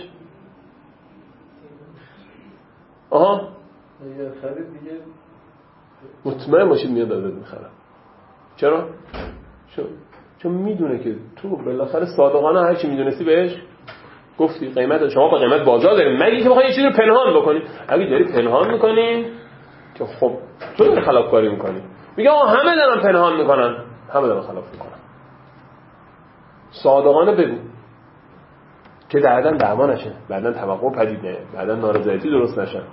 آها اگه خرید دیگه مطمئن باشید میاد ازت میخره. چرا؟ چون چون میدونه که تو بالاخره صادقانه هر چی میدونستی بهش گفتی. قیمت شما با قیمت بازار داریم، مگه که بخوای یه چیزی رو پنهان بکنی. اگه داری پنهان میکنی که خب تو داری خلافکاری میکنی. میگه آقا همه دارن پنهان میکنن، همه دارن خلاف میکنن. صادقانه بگو که بعداً دعوا نشه، بعداً توقع پدید نیاد، بعداً نارضایتی درست نشه.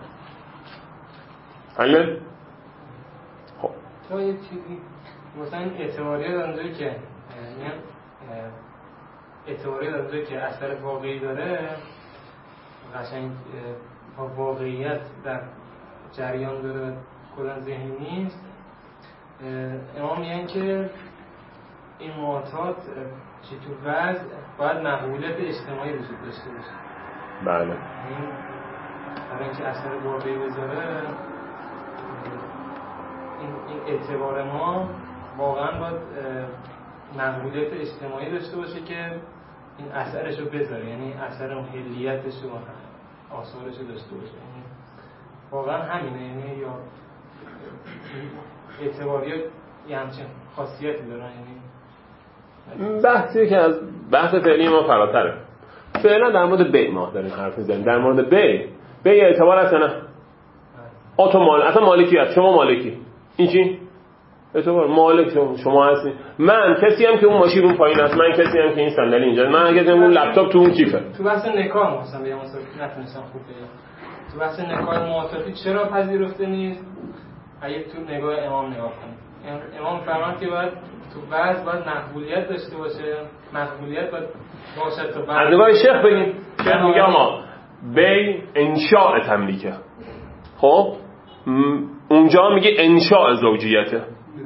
حله؟ خب تو یه چیزی مثلا اعتباریه دارنده که یعنی اعتباریه دارنده که اثر واقعی داره، قشنگ با واقعیت در جریان داره، کلا ذهنی نیست. امام میگن که این معاطات چی تو وضع باید مقبولیت اجتماعی وجود داشته باشه. بله. این برای اینکه اثر واقعی بذاره این, این اعتبار ما واقعا باید مقبولیت اجتماعی داشته باشه که این اثرش رو بذاره، یعنی اثر اون حلیتش رو آثارش رو داشته باشه. یعنی واقعا همینه، یعنی یا اعتباری یه همچین خاصیتی دارن. یعنی بحثی که از بحث فعلی ما فراتره. فعلا در مورد بیع ما داریم حرف میزنیم. در مورد بیع بیع اعتبار هست نه؟ آ تو مال اصلا مالکی هست، شما مالکی این چی؟ اعتبار مالک شما, شما هستی. من کسی هم که اون ماشین اون پایین است، من کسی هم که این صندلی اینجا، من اگه اون لپتاپ تو اون کیفه. تو بحث نکاح مثلا بگم مثلا نتونستم خوب بگم تو بحث نکاح معاطفی چرا پذیرفته نیست؟ اگه تو نگاه امام نگاه کنید، امام فرمان که باید تو بعض باید مقبولیت داشته باشه، مقبولیت باید باشه تو بعض. از نگاه شیخ بگیم، شیخ میگه اما بی انشاء تملیکه. خب اونجا میگه انشاء زوجیته،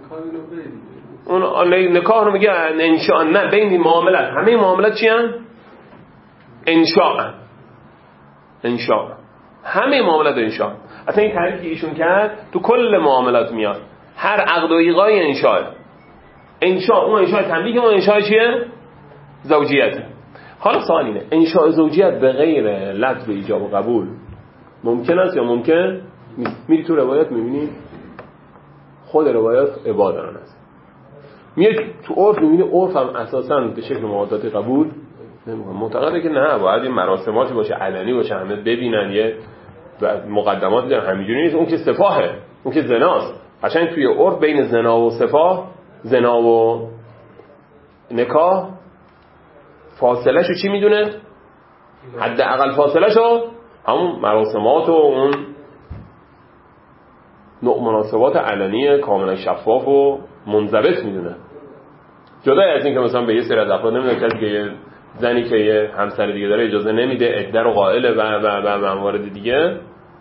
اون نکاح رو میگه انشاء. نه بین معاملات، همه معاملات چی هن؟ انشاء. انشاء همه معاملات انشاء. اصلا این تعریفی ایشون کرد تو کل معاملات میاد، هر عقد و ایقای انشاء. انشاء اون انشاء تملیک، اون انشاء چیه؟ زوجیته. حالا سوال اینه انشاء زوجیت به غیر لفظ ایجاب و قبول ممکن است یا ممکن نیست؟ میری تو روایت میبینی خود روایت عبادران است، میری تو عرف میبینی عرف هم اساساً به شکل معادات قبول نمیکنه. معتقده که نه باید این مراسماتی باشه، علنی باشه، همه ببینن، یه مقدماتی داره. همینجوری نیست. اون که سفاهه، اون که زناست. قشنگ توی عرف بین زنا و سفاه، زنا و نکاح فاصله شو چی میدونه؟ حداقل فاصله شو همون مراسمات و اون نوع مناسبات علنی کاملا شفاف و منضبط میدونه. جدای از این که مثلا به یه سری از افراد نمیدونه کسی که یه زنی که یه همسر دیگه داره اجازه نمیده، عده رو قائله و و و موارد دیگه.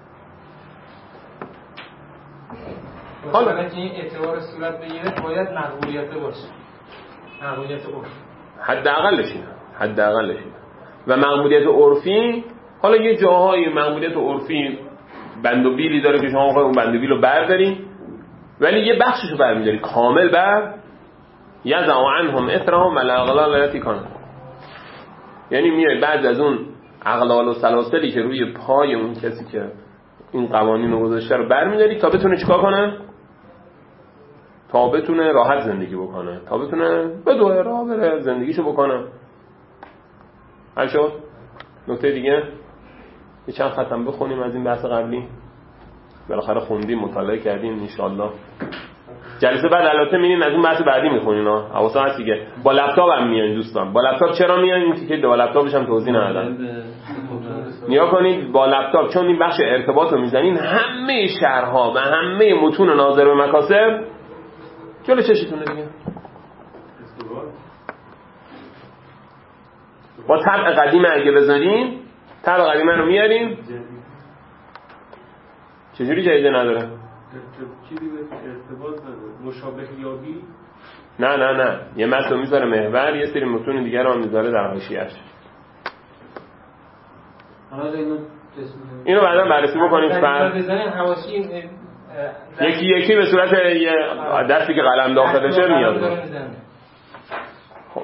حالا اگه این اعتبار صورت بگیره باید مقبولیت باشه، مقبولیت عرفی حداقلش اینه، حداقلش اینه. و مقبولیت عرفی حالا یه جاهای مقبولیت عرفی بند و بیلی داره که شما میخوای اون بند و بیل رو برداری، ولی یه بخشش رو برمیداری کامل بر یضع عنهم اثرهم والاغلال التي كانت. یعنی میای بعد از اون اغلال و سلاسلی که روی پای اون کسی که این قوانین رو گذاشته رو برمیداری تا بتونه چیکار کنه؟ تا بتونه راحت زندگی بکنه، تا بتونه بدوه راه بره زندگیشو بکنه. حل شد؟ نکته دیگه یه چند ختم بخونیم از این بحث قبلی. بالاخره خوندیم، مطالعه کردیم ان شاء الله. جلسه بعد البته میرین از اون بحث بعدی میخونین ها. حواستون هست دیگه. با لپتاپ هم میان دوستان. با لپتاپ چرا میان؟ این تیکه با لپتاپش هم توضیح ندادم. نیا کنید با لپتاپ چون این بخش ارتباط رو میزنین همه شرح‌ها و همه متون ناظر به مکاسب جلو چشتونه دیگه. با طبع قدیم اگه بذارین، طبع قدیمه رو میارین. چجوری جدیده نداره؟ چیزی به ارتباط نداره. مشابه یابی؟ نه نه نه یه متن میذاره محور، یه سری متون دیگه رو میذاره در حاشیه‌اش. حالا اینو اینو بعدا بررسی بکنیم. فرق بزنین حواشی یکی یکی به صورت یه دستی که قلم داخلشه میاد. خب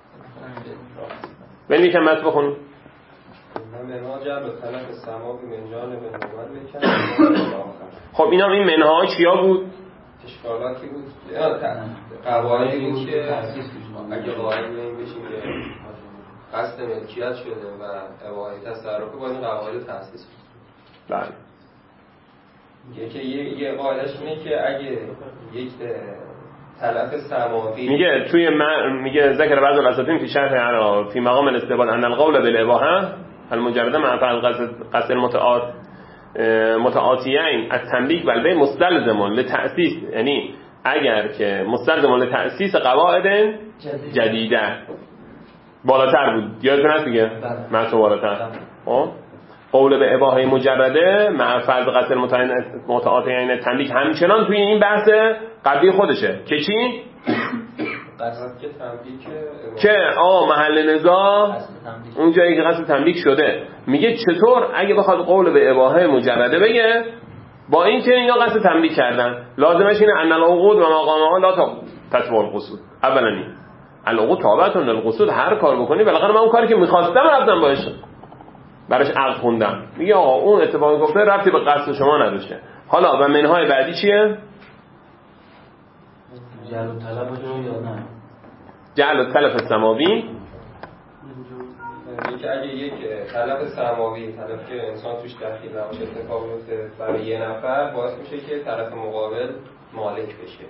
ببین یکم متن بخونیم. منها جعل و طلب سما به منجان به نوبت بکنم. خب اینا این منها چیا بود؟ اشکالاتی بود، قواعدی بود که اگه قائل به این بشیم که قصد ملکیت شده و اباحه تصرف با این قواعد تأسیس بود. بله. میگه که یه یه قاعدهش اینه که اگه یک تلف سماوی میگه توی من میگه ذکر بعض الاساطین فی شرح فی مقام الاستباد ان القول بالاباحه المجرده مع قصد قصد المتعاد متعاطیین التنبیه بل به مستلزم لتأسیس، یعنی اگر که مستلزم لتأسیس قواعد جدیده بالاتر بود. یادتون هست دیگه متن بالاتر. خب قول به اباحه مجرده مع فرض قصد متعاطیین التنبیه همچنان توی این بحث قبلی خودشه که چی؟ قصد که تنبیه که آه محل نزاع اون جایی که قصد تنبیه شده. میگه چطور اگه بخواد قول به اباحه مجرده بگه با این که اینا قصد تنبیه کردن لازمش اینه ان العقود و مقامها لا تتبع القصود. اولا این العقود تابعه للقصود، هر کار بکنی بالاخره من اون کاری که می‌خواستم رفتم باش براش عقد خوندم. میگه آقا اون اتفاقی گفته ربطی به قصد شما نداشته. حالا و منهای بعدی چیه؟ جعل و طلب یا نه؟ جعل و طلب سماوی، که اگه یک طلب سماوی، طلب که انسان توش دخیل نباشه اتفاق میفته برای یه نفر، باعث میشه که طرف مقابل مالک بشه.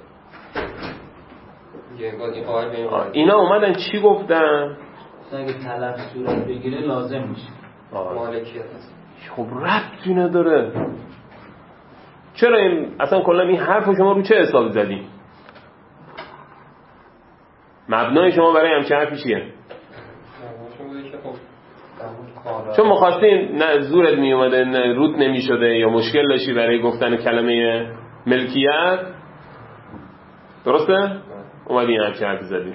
اینا اومدن چی گفتن؟ اگه طلب صورت بگیره لازم میشه مالکیت هست. خب ربطی نداره. چرا این اصلا کلا این حرفو شما رو چه حسابی زدی؟ مبنای شما برای همچین حرفی چیه؟ چون مخواستین نه زورت می اومده نه رود نمی شده یا مشکل داشتی برای گفتن کلمه ملکیت، درسته؟ اومدی این همچین حرفی زدی.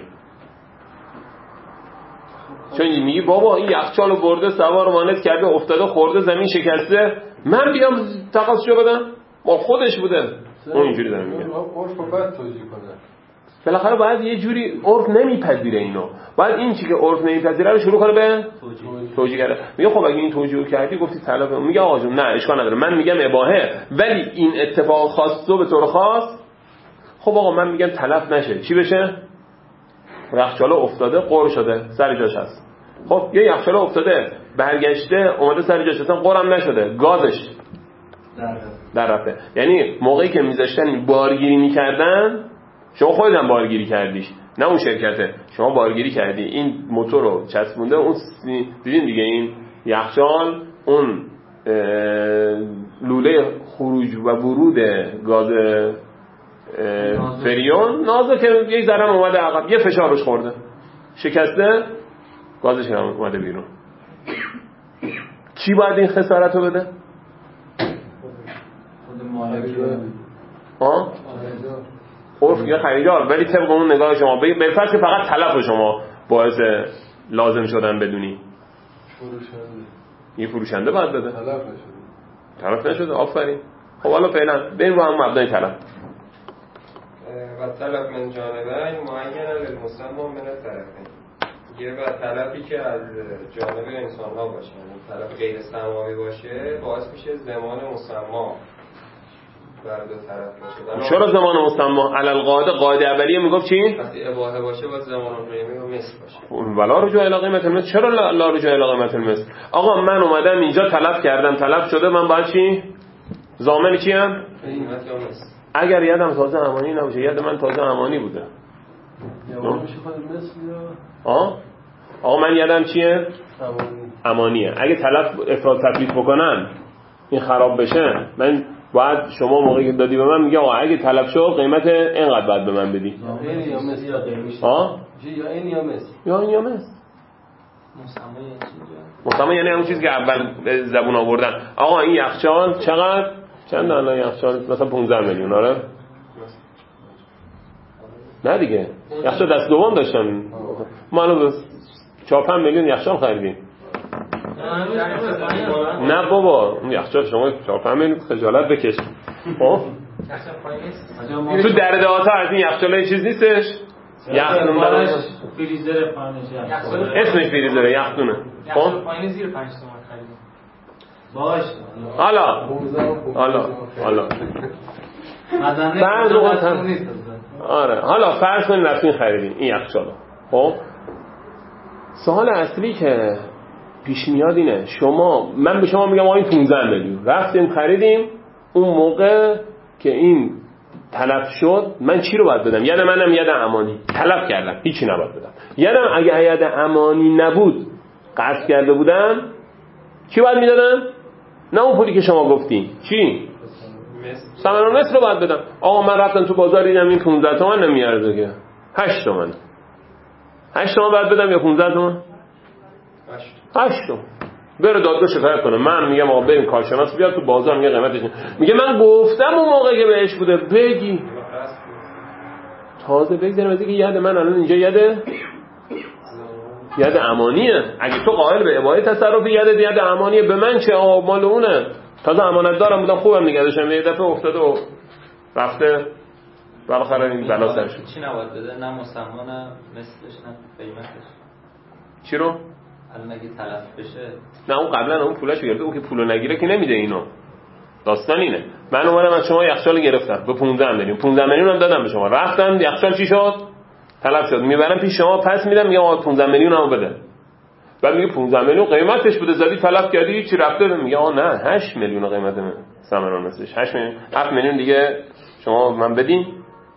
چون میگی بابا این یخچالو برده سوار وانت کرده افتاده خورده زمین شکسته من بیام تقاضیشو بدم؟ ما خودش بوده. اون اینجوری دارم میگه عرف رو باید توجیه کنه. بالاخره باید یه جوری عرف نمیپذیره اینو. باید این چی که عرف نمیپذیره رو شروع کنه به توجیه کرده. میگه خب اگه این توجیه رو کردی گفتی طلب، میگه آقا جون نه اشکال نداره من میگم اباحه ولی این اتفاق خاص تو به طور خاص. خب آقا من میگم تلف نشه چی بشه؟ یخچاله افتاده قور شده سر جاش هست. خب یه یخچاله افتاده برگشته اومده سر جاش اصلا قورم نشده گازش در رفته. یعنی موقعی که میذاشتن بارگیری میکردن شما خودت هم بارگیری کردیش نه اون شرکته، شما بارگیری کردی این موتور رو چسبونده اون دیدین دیگه این یخچال اون لوله خروج و ورود گاز فریون نازه که یک ذره اومده عقب یه فشار روش خورده شکسته گازش هم اومده بیرون. کی باید این خسارت رو بده؟ خود مالک. آه؟ عرف یا خریدار. ولی طبق اون نگاه شما بالفرض که فقط تلف شما باعث لازم شدن بدونی فروشنده یه فروشنده باید بده تلف نشده تلف نشده. آفرین. خب حالا فعلا بریم رو هم مبنای تلف. و طلب من جانبین معین للمسمى من الطرفین. یه و طلبی که از جانب انسان ها باشه یعنی طلب غیر سماوی باشه باعث میشه زمان مسمى برای دو طرف باشه. چرا زمان مسما علل قاعده قاعده اولیه میگفت چی؟ وقتی اباحه باشه باید زمان قیمه و مثل باشه. ولا رجوع الی قیمت المثل. چرا لا, لا رجوع الی قیمت المثل؟ آقا من اومدم اینجا طلب کردم، طلب شده، من باید چی؟ ضامن چی ام؟ قیمت یا مثل. اگر یادم تازه امانی نباشه، یاد من تازه امانی بوده. یا میشه خود مثل یا آه؟ آقا من یادم چیه؟ امانیه. اگه طلب افراد تکلیف بکنن این خراب بشه، من باید شما موقعی که دادی به من میگه آقا اگه طلب شد قیمت اینقدر باید به من بدی. یا این یا مثل یا قیمت. ها؟ یا این یا مثل. یا این یا مثل. مسما یعنی چی؟ مسما یعنی همون چیزی که اول زبون آوردن. آقا این یخچال چقدر؟ چند الان یخچال؟ مثلا پانزده میلیون. آره؟ نه دیگه. یخچال دست دوم داشتن. ما الان چهار پنج میلیون یخچال خریدیم. نه بابا اون یخچال شما چهار پنج میلیون خجالت بکش. خب تو در دهاتا از این یخچالای چیز نیستش؟ یخدون براش فریزر پایینش اسمش فریزره، یخدونه. خب پایین زیر پنج تومن خریدیم. باش حالا حالا حالا بعض اوقات آره حالا فرض کنید رفتین خریدین این یخچالو. خب سوال اصلی که پیش میاد اینه، شما من به شما میگم آقا این پانزده میلیون رفتیم خریدیم، اون موقع که این تلف شد من چی رو باید بدم؟ ید منم ید امانی تلف کردم، هیچی نباید بدم. یدم اگه ید امانی نبود قصد کرده بودم چی باید میدادم؟ نه اون پولی که شما گفتین چی؟ ثمن مثل رو باید بدم. آقا من رفتم تو بازار دیدم این پانزده تومن نمیارزه که هشت تومن. هشت تومن باید بدم یا پانزده تومن؟ هشت تومن. بره دادگاه شکایت کنه. من میگم آقا بریم کارشناس بیاد تو بازار میگه قیمتش، میگه من گفتم اون موقع که بهش بوده بگی تازه بگذاریم از اینکه ید من الان اینجا ید ید امانیه. اگه تو قائل به اباحه تصرف ید ید امانیه به من چه؟ آقا مال اونه. تازه امانت دارم بودم خوبم نگه داشتم، یه دفعه افتاده و رفته بالاخره این بلا سر شد. چی نباید بده؟ نه مسما نه مثلش نه قیمتش. چی رو؟ الان اگه تلف بشه نه اون قبلا اون پولاشو گرفته، اون که پولو نگیره که نمیده اینو. داستان اینه من اومدم از شما یخچال گرفتم به پانزده میلیون، پانزده میلیون هم دادم به شما، رفتم یخچال چی شد؟ تلف شد. میبرم پیش شما پس میدم میگم آقا پانزده میلیون هم بده. بعد میگه پانزده میلیون قیمتش بوده، زدی تلف کردی چی رفته؟ میگه آقا نه هشت میلیون قیمت من ثمران نسش هشت میلیون، هفت میلیون دیگه شما من بدین.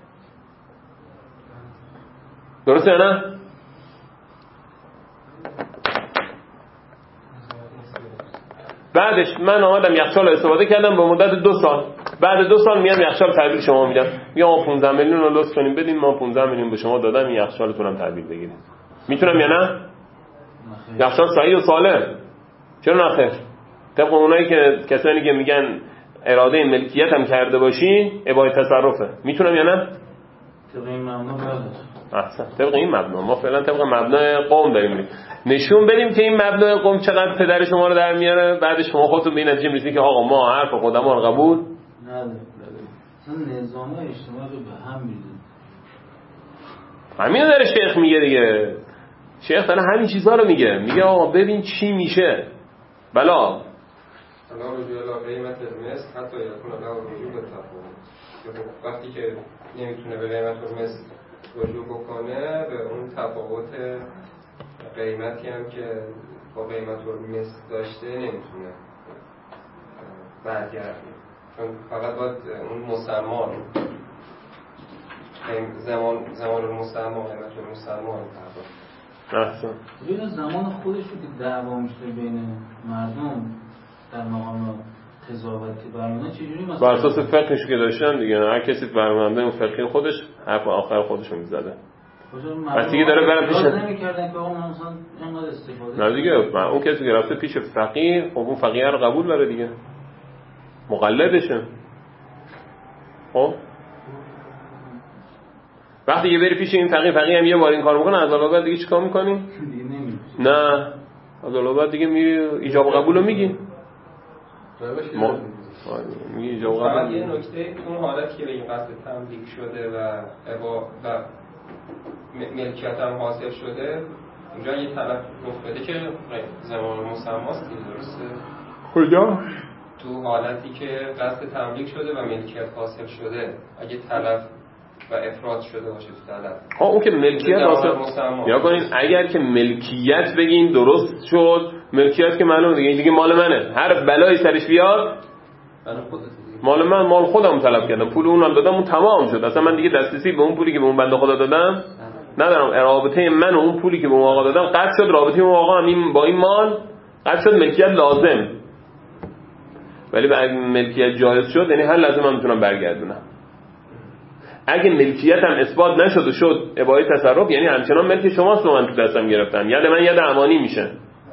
درسته نه؟ بعدش من آمدم یخچال استفاده کردم به مدت دو سال. بعد دو سال میام یخچال تحویل شما میدم، میگم ما پانزده میلیون رو لطف کنیم بدین، ما پانزده میلیون به شما دادم این یخچالتون هم تحویل بگیرید. میتونم یا نه؟ یخچال صحیح و سالم. چرا نخیر؟ طبق اونایی که کسانی که میگن اراده ملکیت هم کرده باشی اباحه تصرفه. میتونم یا نه؟ طبق این مبنا باید. احسن. طبق این مبنا. ما فعلا طبق مبنای قوم داریم میریم. نشون بدیم که این مبنای قوم چقدر پدر شما رو در میاره، بعد شما خودتون به این نتیجه میرسید که آقا ما حرف قدما رو قبول نداریم. اصلا نظام اجتماعی رو به هم می‌ریزه. همین داره شیخ میگه دیگه. شیخ داره همین چیزها رو میگه. میگه آقا ببین چی میشه. بلا الان رجوع الی قیمت مثل حتی یکون الان رجوع به تفاوت. وقتی که نمیتونه به قیمت مثل رجوع بکنه به اون تفاوت قیمتی هم که با قیمت مثل داشته نمیتونه برگردیم، چون فقط باید اون مسما رو زمان زمان مسما قیمت مسما رو تفاوت. احسن. ببین زمان خودش رو که دعوا میشه بین مردم در مقام قضاوتی برنامه چجوری مثلا بر اساس فقهش که داشتن دیگه، هر کسی برنامه اون فقهی خودش حرف آخر خودش رو میزده. وقتی دیگه داره برم پیش نمی‌کردن که آقا من مثلا اینقدر استفاده نه دیگه اون کسی که رفته پیش فقیه خب اون فقیه رو قبول داره دیگه، مقلدشه. خب وقتی یه بری پیش این فقیه، فقیه هم یه بار این کارو میکنه، از الان بعد دیگه چیکار میکنی؟ نه از الان بعد دیگه میری ایجاب و قبولو میگی. ما میگی ایجاب و قبول. یه نکته اون حالتی که به این قصد تملیک شده و ابا و ملکیت هم حاصل شده، اونجا یه طرف رخ بده که زمان مسماست دیگه، درسته؟ کجا؟ تو حالتی که قصد تملیک شده و ملکیت حاصل شده اگه تلف و افراد شده باشه تو تلف، ها اون که ملکیت حاصل یا کنین اگر که ملکیت بگین درست شد، ملکیت که معلومه دیگه دیگه مال منه، هر بلایی سرش بیاد مال من، مال خودم طلب کردم، پول اونم دادم، اون تمام شد، اصلا من دیگه دسترسی به اون پولی که به اون بنده خدا دادم ندارم. رابطه من و اون پولی که به اون آقا دادم قطع شد، رابطه اون آقا هم با این مال قطع شد، ملکیت لازم. ولی اگه ملکیت جایز شد یعنی هر لازم من میتونم برگردونم. اگه ملکیت هم اثبات نشد و شد اباحه تصرف، یعنی همچنان ملک شماست و من تو دستم گرفتم، ید من ید امانی میشه.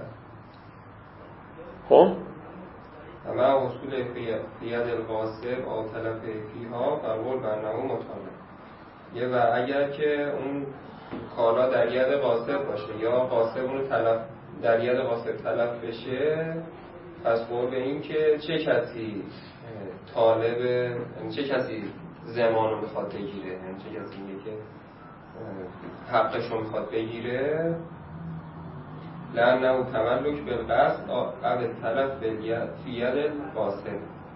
خب اما اصول فی ید الغاصب او تلف فیها فرقول برنامه مطالب یه و اگر که اون کالا در ید غاصب باشه یا غاصب اون تلف در ید غاصب تلف بشه، پس قول به این که چه کسی طالب، چه کسی زمان رو میخواد بگیره، یعنی چه کسی میگه که حقش رو میخواد بگیره، لعنه و تملک بالقصد او تلف فی ید غاصب.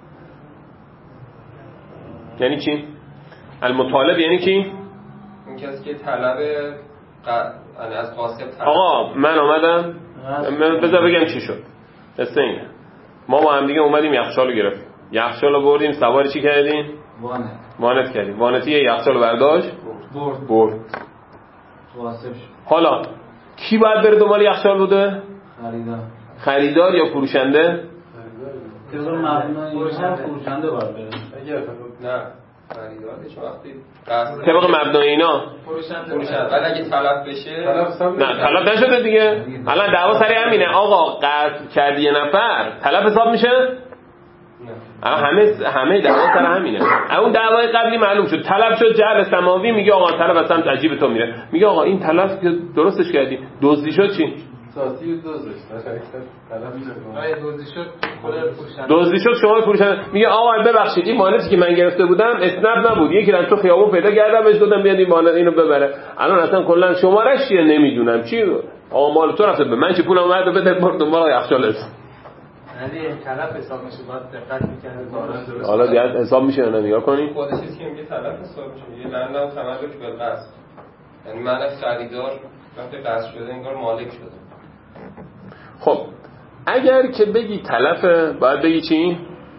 یعنی چی؟ المطالب یعنی کی؟ اون کسی که طلب ق... از غاصب طلب. آقا من آمدم بذار بگم چی شد. قصه اینه، ما با هم دیگه اومدیم یخچالو گرفتیم، یخچالو بردیم، سوار چی کردیم؟ وانت وانت کردیم. وانتی یه یخچالو برداشت برد برد. غاصب شد. حالا کی باید بره دنبال یخچال بوده؟ خریدار. خریدار یا فروشنده؟ طبق مبنای اینها فروشنده باید بره. اگر نه خریدار چون وقتی قصد طبق مبنای اینا فروشنده، ولی اگه طلب بشه نه طلب نشده دیگه. الان دعوا سر همینه، آقا قصد کردی یه نفر طلب حساب میشه؟ الان همه همه دعوا سر همینه. اون دعوای قبلی معلوم شد، طلب شد جعل سماوی، میگه آقا طلب از سمت عجیب تو میره، میگه آقا این طلب که درستش کردی، دزدی شد چی؟ ساسی دزدش طلب میشه. آره دزدی شد خود فروشنده. دزدی شد شما فروشنده میگه آقا ببخشید این مالتی که من گرفته بودم اسنپ نبود، یکی از تو خیابون پیدا کردم بهش دادم بیاد این مال اینو ببره، الان اصلا کلا شمارش چیه نمیدونم چی، آقا مال تو رفته به من چه پولم اومد بده برد دنبال یخچال است. یعنی این طرف حساب میشه، باید دقت می‌کنه ظاهرا درست. حالا دیگه حساب میشه یا نگاه کنید خود چیزی که میگه طلب حساب میشه، میگه لعنه و تملک بالقصد، یعنی معنی خریدار وقتی قصد شده انگار مالک شده. خب اگر که بگی تلفه باید بگی چی؟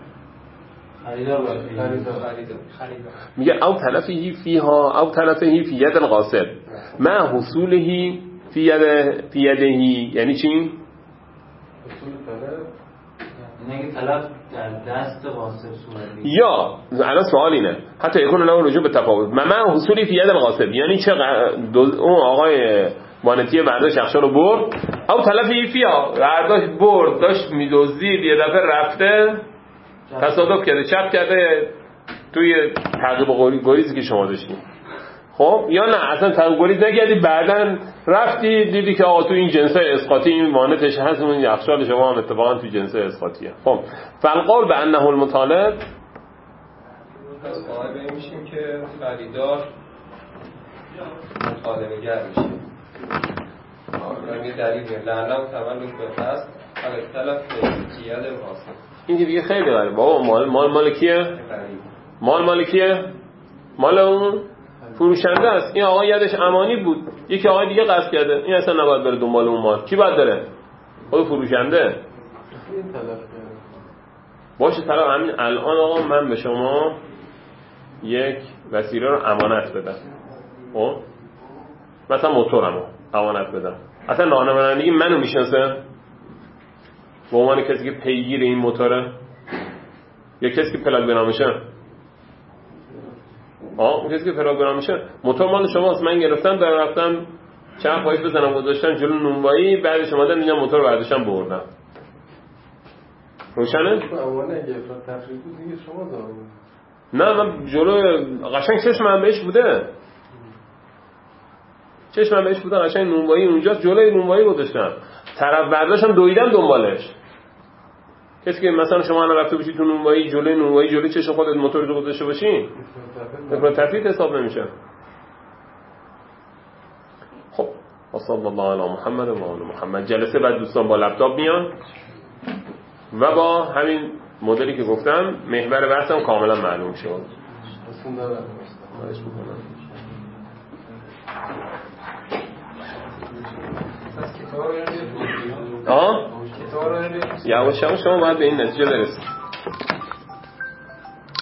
خریدار باید بره. خریدار خریدار میگه او تلفهی فیها او تلفهی فی ید الغاصب مع حصولهی فی ید فی یدهی، یعنی چی؟ اصول طلب یعنی طلب در دست غاصب صورت میگیره. یا الان سوال اینه حتی یکون له رجوع به تفاوت مع حصولی فی ید الغاصب، یعنی چه اون آقای وانتی برداشت یخچال رو برد، او تلفی فیها برداشت برد داشت میدزدید یه دفعه رفته تصادف کرده چپ کرده توی تعقیب گریزی که شما داشتید. خب یا نه اصلا تعقیب گریز نکردی، بعدن رفتی دیدی که آقا تو این جنسه اسقاطی این وانتش هست، اون یخچال شما هم اتفاقا تو جنسه اسقاطیه. خب فالقول به انه المطالب، پس قائل به این میشیم که خریدار مطالبه گر میشه. یه دلیل میاد لعنه و تملک به قصد على طلب فی ید غاصب. این که دیگه خیلی غریبه بابا. مال مال مال کیه؟ مال مال کیه؟ مال اون فروشنده است. این آقا یدش امانی بود، یکی آقای دیگه قصد کرده، این اصلا نباید بره دنبال اون مال. کی باید بره؟ خود فروشنده. این طلب باشه طلب همین الان آقا من به شما یک وسیله رو امانت بدم، خب مثلا موتورمو امانت بدم، اصلا راهنمایی منو میشناسه به عنوان کسی که پیگیر این موتوره یا کسی که پلاک بنامشه؟ آه اون کسی که پلاک بنامشه موتور مال شماست، من گرفتم در رفتم چند پایش بزنم گذاشتم جلو نونوایی، بعدش اومدم اینجا موتور برداشتم بردم. روشنه؟ امانه اگه افراد تفریق بود دیگه شما زارو. نه من جلو قشنگ چشمم بهش بوده، چشمم بهش بوده، قشنگ نونوایی اونجا جلوی نونوایی گذاشتم، طرف برداشتم دویدم دنبالش. کسی که مثلا شما الان رفته باشی تو نونوایی جلوی نونوایی جلوی چشم خودت موتور رو گذاشته باشی افراد تفریط حساب نمیشه. خب صلی الله علی محمد و آل محمد. جلسه بعد دوستان با لپتاپ میان و با همین مدلی که گفتم محور بحثم کاملا معلوم شد. اصلا دارم خواهش میکنم. از کتاب رو آه؟ کتاب رو یواش یواش شما باید به این نتیجه برسید.